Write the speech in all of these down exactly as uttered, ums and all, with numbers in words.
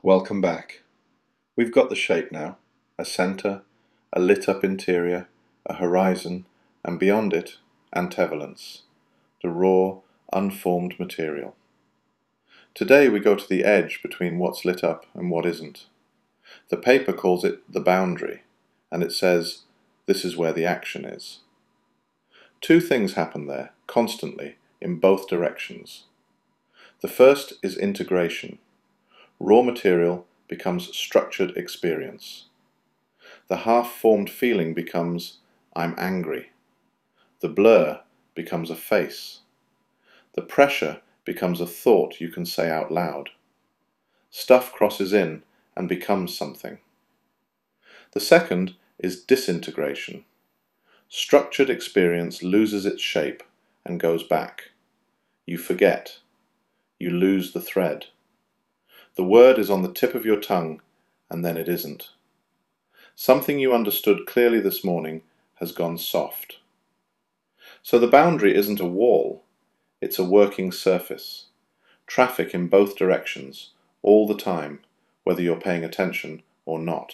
Welcome back. We've got the shape now, a centre, a lit up interior, a horizon, and beyond it, antevolence, the raw, unformed material. Today we go to the edge between what's lit up and what isn't. The paper calls it the boundary, and it says, this is where the action is. Two things happen there, constantly, in both directions. The first is integration. Raw material becomes structured experience. The half-formed feeling becomes, I'm angry. The blur becomes a face. The pressure becomes a thought you can say out loud. Stuff crosses in and becomes something. The second is disintegration. Structured experience loses its shape and goes back. You forget. You lose the thread. The word is on the tip of your tongue, and then it isn't. Something you understood clearly this morning has gone soft. So the boundary isn't a wall, it's a working surface. Traffic in both directions, all the time, whether you're paying attention or not.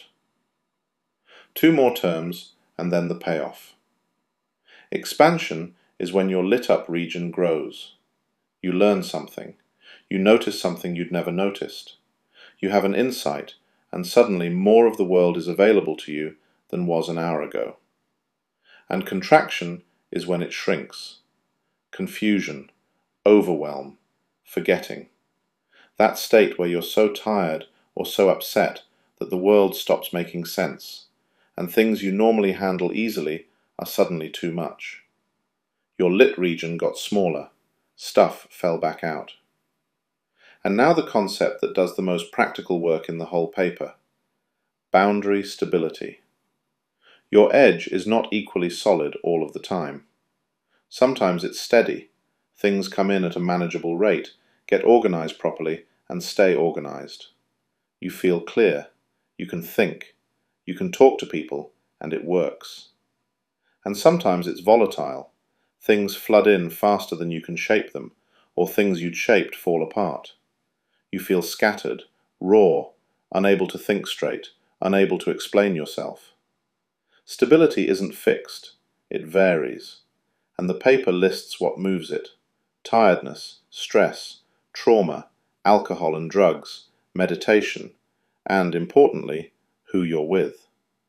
Two more terms, and then the payoff. Expansion is when your lit up region grows. You learn something. You notice something you'd never noticed. You have an insight, and suddenly more of the world is available to you than was an hour ago. And contraction is when it shrinks. Confusion, overwhelm, forgetting. That state where you're so tired or so upset that the world stops making sense, and things you normally handle easily are suddenly too much. Your lit region got smaller, stuff fell back out. And now the concept that does the most practical work in the whole paper. Boundary stability. Your edge is not equally solid all of the time. Sometimes it's steady. Things come in at a manageable rate, get organized properly, and stay organized. You feel clear. You can think. You can talk to people, and it works. And sometimes it's volatile. Things flood in faster than you can shape them, or things you'd shaped fall apart. You feel scattered, raw, unable to think straight, unable to explain yourself. Stability isn't fixed, it varies, and the paper lists what moves it: tiredness, stress, trauma, alcohol and drugs, meditation, and, importantly, who you're with.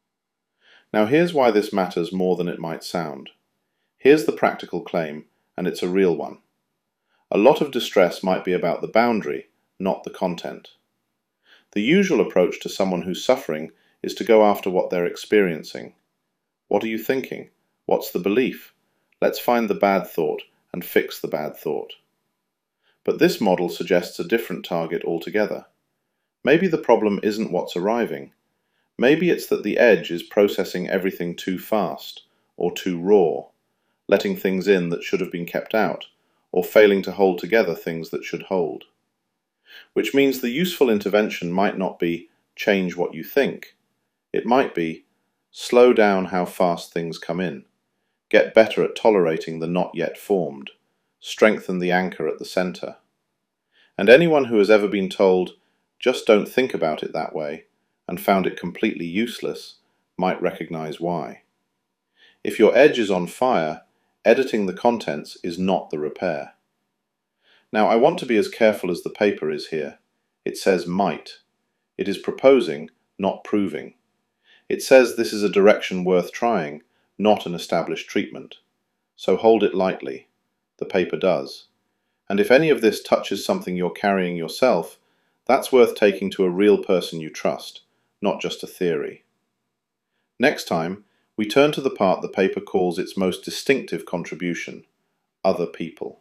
Now here's why this matters more than it might sound. Here's the practical claim, and it's a real one. A lot of distress might be about the boundary, not the content. The usual approach to someone who's suffering is to go after what they're experiencing. What are you thinking? What's the belief? Let's find the bad thought and fix the bad thought. But this model suggests a different target altogether. Maybe the problem isn't what's arriving. Maybe it's that the edge is processing everything too fast or too raw, letting things in that should have been kept out, or failing to hold together things that should hold. Which means the useful intervention might not be change what you think. It might be slow down how fast things come in, get better at tolerating the not yet formed, strengthen the anchor at the center. And anyone who has ever been told, just don't think about it that way, and found it completely useless, might recognize why. If your edge is on fire, editing the contents is not the repair. Now I want to be as careful as the paper is here. It says might. It is proposing, not proving. It says this is a direction worth trying, not an established treatment. So hold it lightly. The paper does. And if any of this touches something you're carrying yourself, that's worth taking to a real person you trust, not just a theory. Next time, we turn to the part the paper calls its most distinctive contribution: other people.